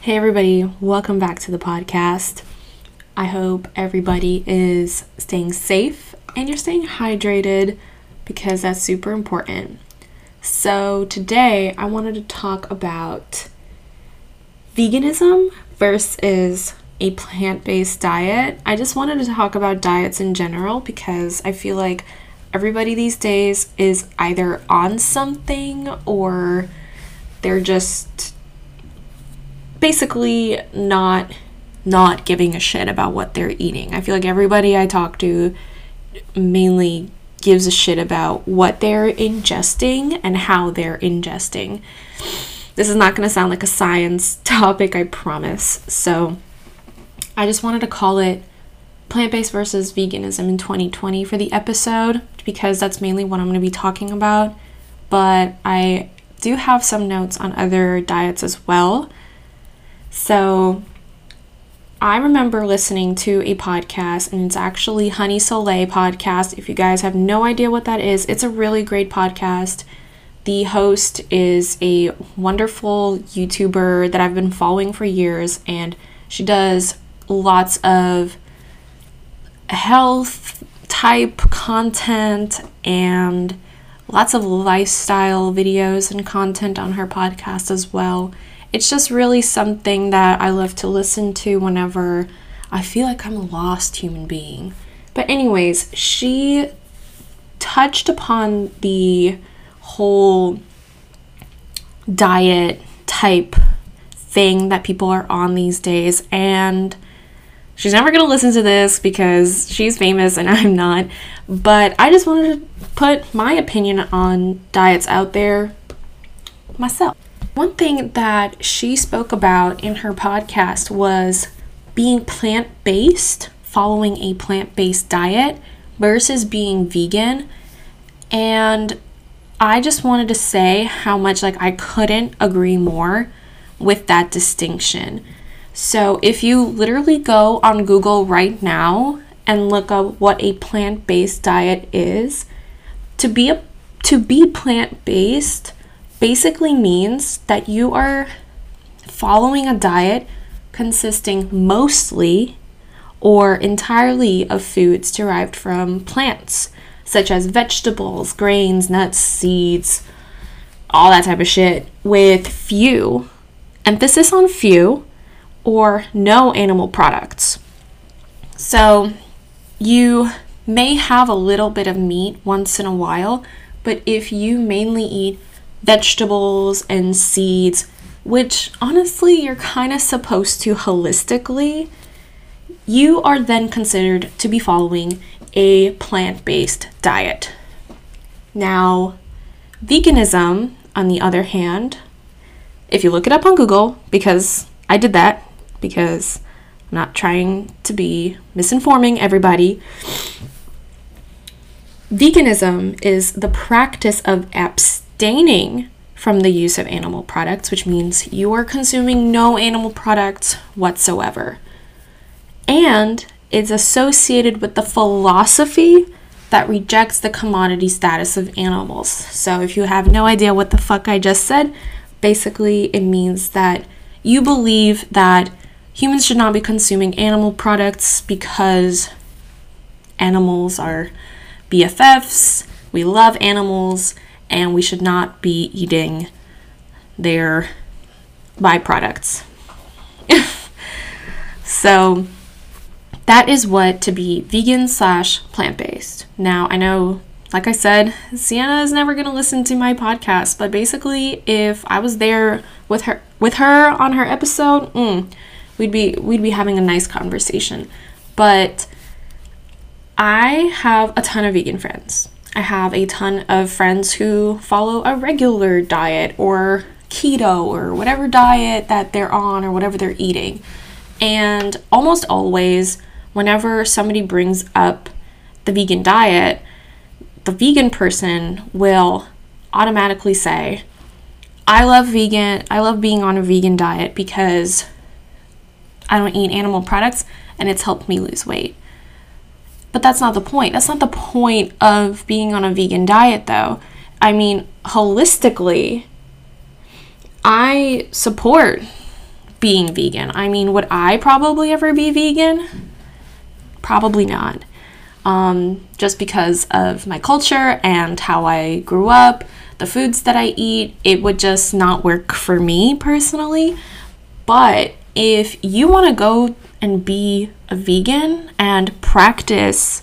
Hey everybody, welcome back to the podcast. I hope everybody is staying safe and you're staying hydrated because that's super important. So today I wanted to talk about veganism versus a plant-based diet. I just wanted to talk about diets in general because I feel like everybody these days is either on something or they're just basically not giving a shit about what they're eating. I feel like everybody I talk to mainly gives a shit about what they're ingesting and how they're ingesting. This is not going to sound like a science topic, I promise. So I just wanted to call it plant-based versus veganism in 2020 for the episode because that's mainly what I'm going to be talking about. But I do have some notes on other diets as well. So I remember listening to a podcast, and it's actually Honey Soleil podcast. If you guys have no idea what that is, it's a really great podcast. The host is a wonderful YouTuber that I've been following for years, and she does lots of health type content and lots of lifestyle videos and content on her podcast as well. It's just really something that I love to listen to whenever I feel like I'm a lost human being. But anyways, she touched upon the whole diet type thing that people are on these days, and she's never going to listen to this because she's famous and I'm not, but I just wanted to put my opinion on diets out there myself. One thing that she spoke about in her podcast was being plant-based, following a plant-based diet versus being vegan. And I just wanted to say how much I couldn't agree more with that distinction. So if you literally go on Google right now and look up what a plant-based diet is, to be plant-based basically means that you are following a diet consisting mostly or entirely of foods derived from plants, such as vegetables, grains, nuts, seeds, all that type of shit, with few, emphasis on few, or no animal products. So you may have a little bit of meat once in a while, but if you mainly eat vegetables and seeds, which honestly you're kind of supposed to holistically, you are then considered to be following a plant-based diet. Now, veganism, on the other hand, if you look it up on Google, because I did that, because I'm not trying to be misinforming everybody, veganism is the practice of abstaining from the use of animal products, which means you are consuming no animal products whatsoever. And it's associated with the philosophy that rejects the commodity status of animals. So if you have no idea what the fuck I just said, basically it means that you believe that humans should not be consuming animal products because animals are BFFs, we love animals, and we should not be eating their byproducts. So that is what to be vegan / plant-based. Now, I know, like I said, Sienna is never going to listen to my podcast, but basically if I was there with her on her episode, we'd be having a nice conversation. But I have a ton of vegan friends. I have a ton of friends who follow a regular diet or keto or whatever diet that they're on or whatever they're eating. And almost always, whenever somebody brings up the vegan diet, the vegan person will automatically say, I love being on a vegan diet because I don't eat animal products and it's helped me lose weight. But that's not the point. That's not the point of being on a vegan diet, though. I mean, holistically, I support being vegan. I mean, would I probably ever be vegan? Probably not. Just because of my culture and how I grew up, the foods that I eat, it would just not work for me personally. But if you want to go and be a vegan and practice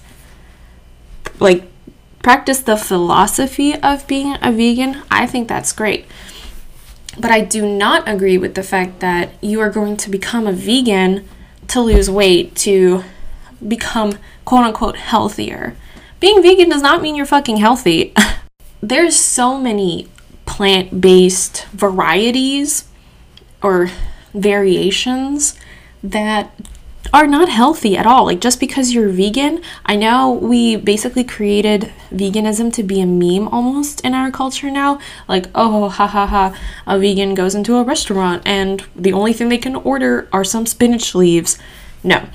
the philosophy of being a vegan, I think that's great. But I do not agree with the fact that you are going to become a vegan to lose weight, to become quote unquote healthier. Being vegan does not mean you're fucking healthy. There's so many plant-based varieties or variations that are not healthy at all. Like, just because you're vegan, I know we basically created veganism to be a meme almost in our culture now. Like, oh, ha ha ha, a vegan goes into a restaurant and the only thing they can order are some spinach leaves. No.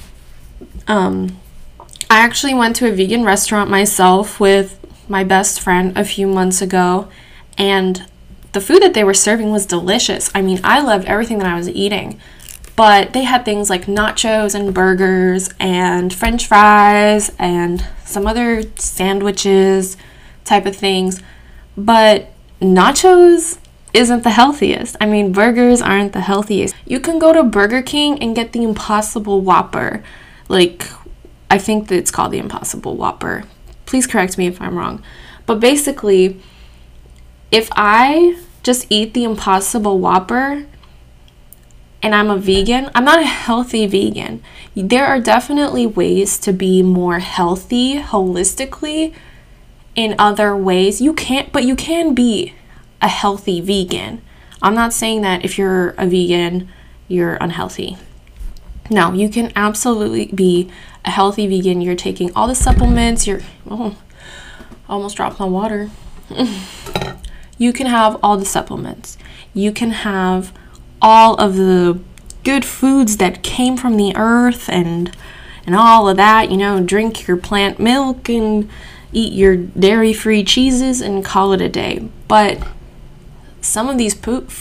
I actually went to a vegan restaurant myself with my best friend a few months ago, and the food that they were serving was delicious. I mean, I loved everything that I was eating, but they had things like nachos and burgers and french fries and some other sandwiches type of things. But nachos isn't the healthiest. I mean, burgers aren't the healthiest. You can go to Burger King and get the Impossible Whopper. Like, I think that it's called the Impossible Whopper. Please correct me if I'm wrong. But basically, if I just eat the Impossible Whopper and I'm a vegan, I'm not a healthy vegan. There are definitely ways to be more healthy holistically in other ways. You can be a healthy vegan. I'm not saying that if you're a vegan, you're unhealthy. No, you can absolutely be a healthy vegan. You're taking all the supplements. Almost dropped my water. You can have all the supplements. You can have all of the good foods that came from the earth and all of that. You know, drink your plant milk and eat your dairy-free cheeses and call it a day. But some of these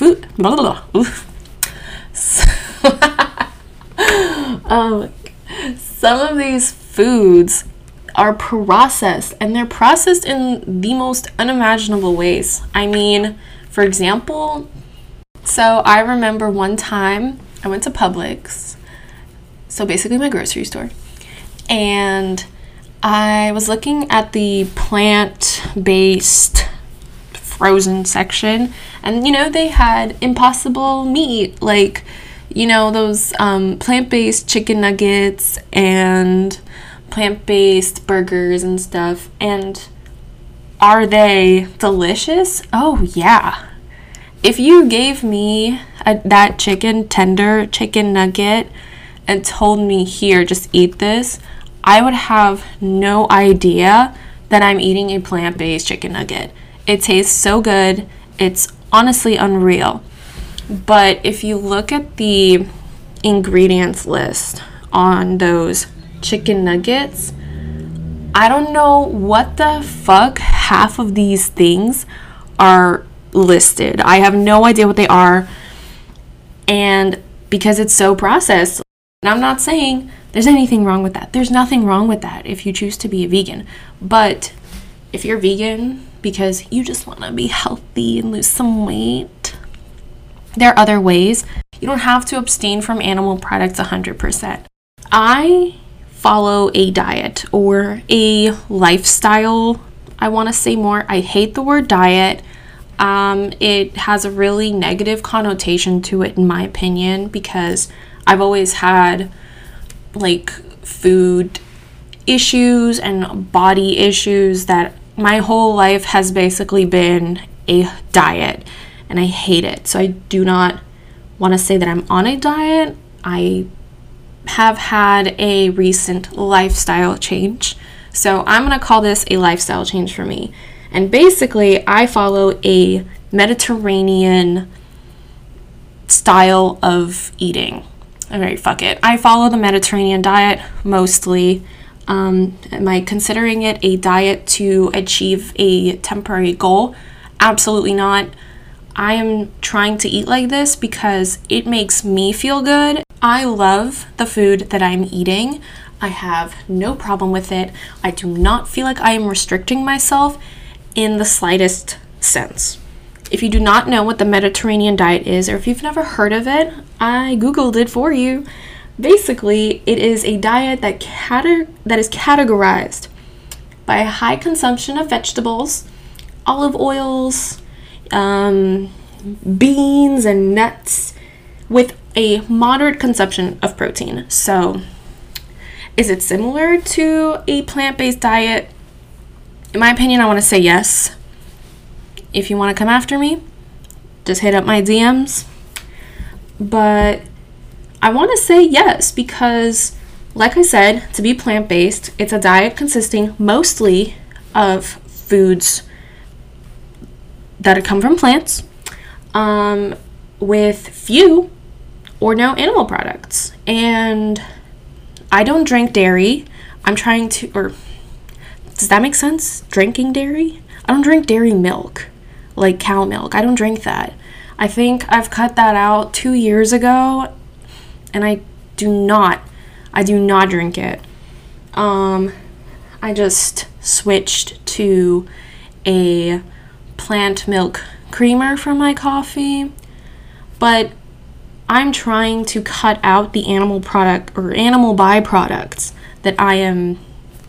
some of these foods are processed, and they're processed in the most unimaginable ways. I mean, for example, so I remember one time I went to Publix, so basically my grocery store, and I was looking at the plant-based frozen section, and you know, they had Impossible meat, like, you know, those plant-based chicken nuggets and plant-based burgers and stuff. And are they delicious? Oh yeah. If you gave me that chicken tender chicken nugget and told me, here, just eat this, I would have no idea that I'm eating a plant-based chicken nugget. It tastes so good. It's honestly unreal. But if you look at the ingredients list on those chicken nuggets, I don't know what the fuck half of these things are listed. I have no idea what they are. And because it's so processed, and I'm not saying there's anything wrong with that. There's nothing wrong with that if you choose to be a vegan. But if you're vegan because you just want to be healthy and lose some weight, there are other ways. You don't have to abstain from animal products 100%. I follow a diet or a lifestyle. I want to say more. I hate the word diet. It has a really negative connotation to it, in my opinion, because I've always had like food issues and body issues that my whole life has basically been a diet, and I hate it. So I do not want to say that I'm on a diet. I have had a recent lifestyle change. So I'm going to call this a lifestyle change for me. And basically, I follow a Mediterranean style of eating. Alright, fuck it. I follow the Mediterranean diet mostly. Am I considering it a diet to achieve a temporary goal? Absolutely not. I am trying to eat like this because it makes me feel good. I love the food that I'm eating. I have no problem with it. I do not feel like I am restricting myself in the slightest sense. If you do not know what the Mediterranean diet is, or if you've never heard of it, I Googled it for you. Basically, it is a diet that is categorized by a high consumption of vegetables, olive oils, beans and nuts, with a moderate consumption of protein. So, is it similar to a plant-based diet? In my opinion, I want to say yes. If you want to come after me, just hit up my DMs. But I want to say yes because, like I said, to be plant-based, it's a diet consisting mostly of foods that come from plants, with few or no animal products. And I don't drink dairy. Does that make sense? Drinking dairy? I don't drink dairy milk, like cow milk. I don't drink that. I think I've cut that out 2 years ago, and I do not drink it. I just switched to a plant milk creamer for my coffee, but I'm trying to cut out the animal product or animal byproducts that I am,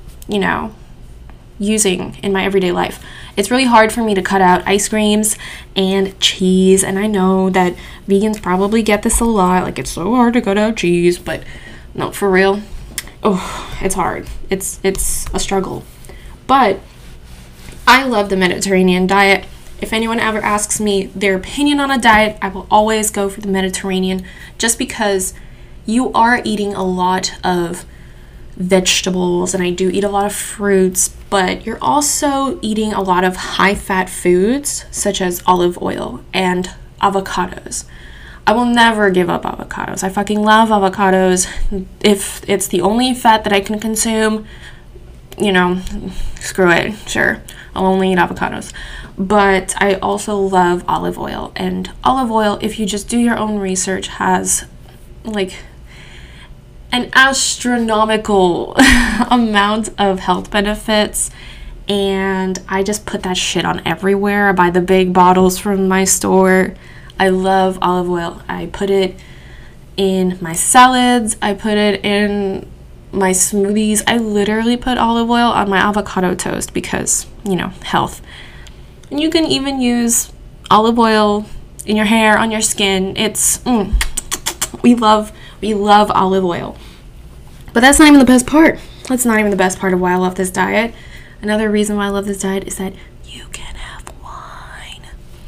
using in my everyday life. It's really hard for me to cut out ice creams and cheese, and I know that vegans probably get this a lot, like it's so hard to cut out cheese, but no, for real, it's hard. It's a struggle. But I love the Mediterranean diet. If anyone ever asks me their opinion on a diet, I will always go for the Mediterranean, just because you are eating a lot of vegetables, and I do eat a lot of fruits, but you're also eating a lot of high-fat foods such as olive oil and avocados. I will never give up avocados. I fucking love avocados. If it's the only fat that I can consume, screw it. Sure, I'll only eat avocados. But I also love olive oil. And olive oil, if you just do your own research, has like an astronomical amount of health benefits. And I just put that shit on everywhere. I buy the big bottles from my store. I love olive oil. I put it in my salads. I put it in my smoothies. I literally put olive oil on my avocado toast because, health. And you can even use olive oil in your hair, on your skin. It's, we love olive oil. But that's not even the best part. That's not even the best part of why I love this diet. Another reason why I love this diet is that you can have wine.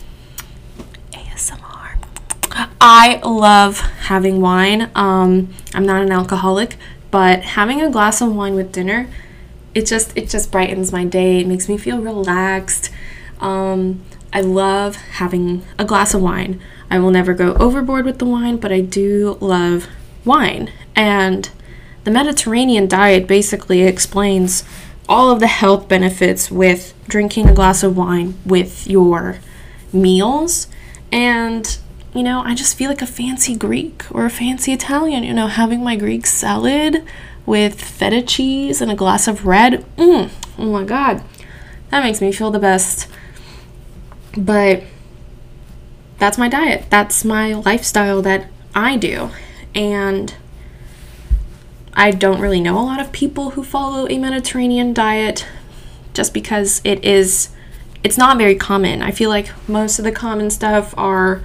ASMR. I love having wine. I'm not an alcoholic, but having a glass of wine with dinner, it just brightens my day. It makes me feel relaxed. I love having a glass of wine. I will never go overboard with the wine, but I do love wine. And the Mediterranean diet basically explains all of the health benefits with drinking a glass of wine with your meals. And, I just feel like a fancy Greek or a fancy Italian, having my Greek salad with feta cheese and a glass of red. Oh my God. That makes me feel the best. But that's my diet. That's my lifestyle that I do. And I don't really know a lot of people who follow a Mediterranean diet just because it's not very common. I feel like most of the common stuff are,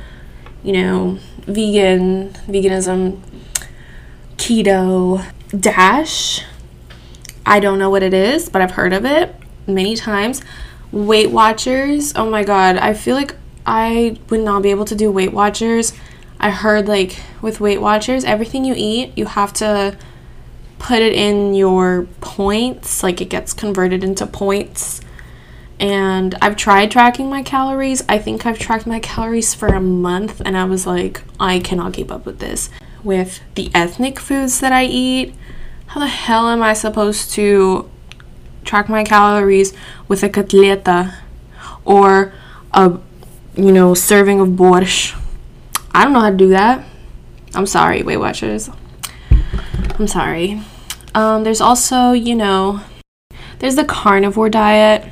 veganism, keto, DASH. I don't know what it is, but I've heard of it many times. Weight Watchers. Oh my God. I feel like I would not be able to do Weight Watchers. I heard with Weight Watchers, everything you eat, you have to put it in your points. It gets converted into points. And I've tried tracking my calories. I think I've tracked my calories for a month, and I was like, I cannot keep up with this. With the ethnic foods that I eat, how the hell am I supposed to track my calories with a cotleta or a serving of borscht. I don't know how to do that. I'm sorry, Weight Watchers. I'm sorry. There's also, there's the carnivore diet.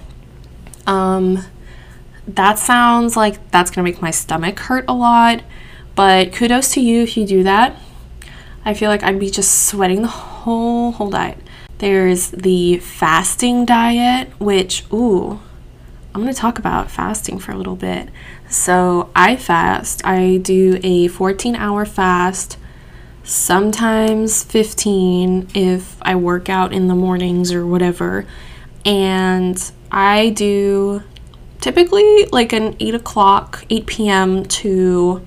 That sounds like that's gonna make my stomach hurt a lot, but kudos to you if you do that. I feel like I'd be just sweating the whole diet. There's the fasting diet, which, I'm gonna talk about fasting for a little bit. So I fast. I do a 14-hour fast, sometimes 15 if I work out in the mornings or whatever. And I do typically like an 8 p.m. to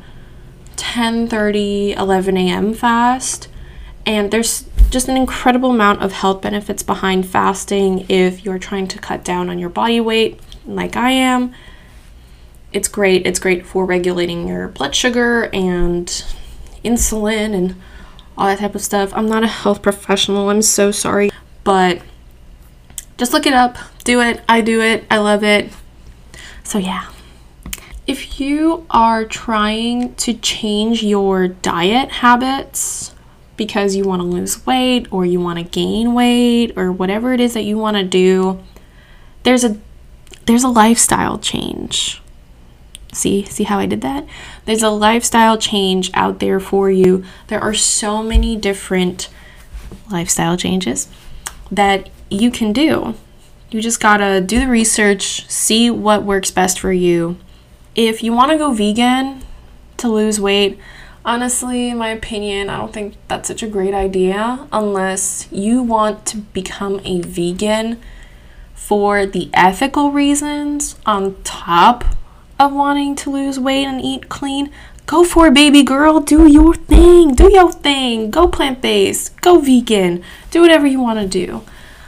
10:30, 11 a.m. fast. And there's just an incredible amount of health benefits behind fasting if you're trying to cut down on your body weight like I am. It's great. It's great for regulating your blood sugar and insulin and all that type of stuff. I'm not a health professional. I'm so sorry. But just look it up. Do it. I do it. I love it. So yeah. If you are trying to change your diet habits because you want to lose weight or you want to gain weight or whatever it is that you want to do, there's a lifestyle change. See how I did that? There's a lifestyle change out there for you. There are so many different lifestyle changes that you can do. You just gotta do the research, see what works best for you. If you want to go vegan to lose weight, honestly, in my opinion, I don't think that's such a great idea unless you want to become a vegan for the ethical reasons on top of wanting to lose weight and eat clean. Go for it, baby girl. Do your thing. Go plant-based. Go vegan. Do whatever you want to do.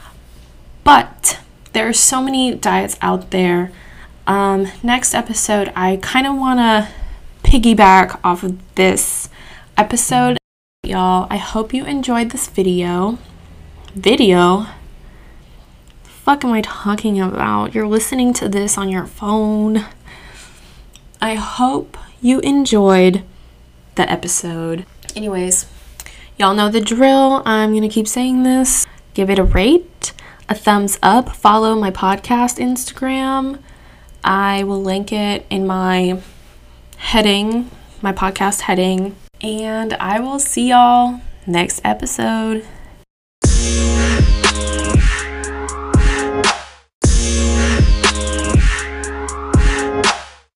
But there are so many diets out there. Next episode, I kind of want to piggyback off of this episode. Y'all, I hope you enjoyed this video. Fuck am I talking about? You're listening to this on your phone. I hope you enjoyed the episode. Anyways, y'all know the drill. I'm gonna keep saying this. Give it a rate, a thumbs up, follow my podcast Instagram. I will link it in my heading, my podcast heading. And I will see y'all next episode.